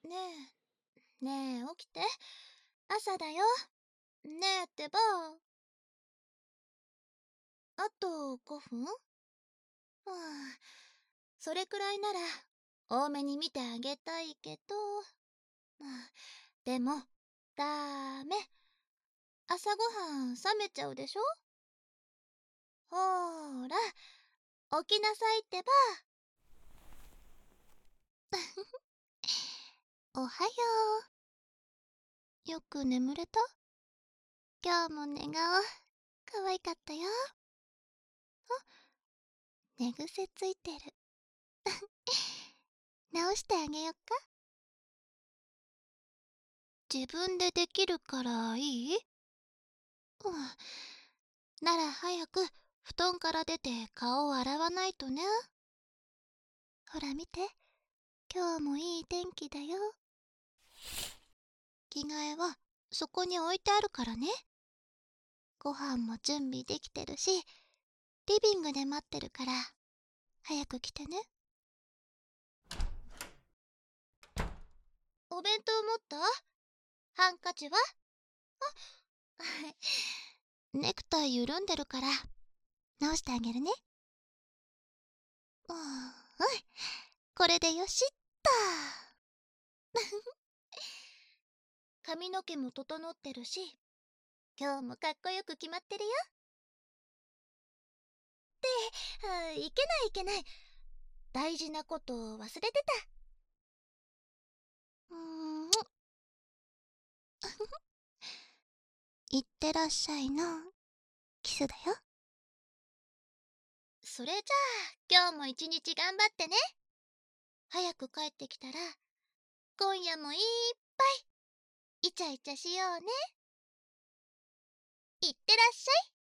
ねねえ、起きて。朝だよ。ねえってば。あと5分。それくらいなら多めに見てあげたいけど。でも、ダメ。朝ごはん冷めちゃうでしょ。ほーら、起きなさいってば。おはよう。よく眠れた？今日も寝顔、可愛かったよ。寝癖ついてる。直してあげよっか。自分でできるからいい？なら早く布団から出て顔を洗わないとね。ほら見て、今日もいい天気だよ。着替えはそこに置いてあるからね。ご飯も準備できてるし、リビングで待ってるから、早く来てね。お弁当持った？ハンカチは？ネクタイ緩んでるから、直してあげるね。これでよしっと。髪の毛も整ってるし、今日もかっこよく決まってるよ。いけないいけない。大事なこと忘れてた。いってらっしゃいのキスだよ。それじゃあ今日も一日頑張ってね。早く帰ってきたら今夜もいっぱいイチャイチャしようね。いってらっしゃい。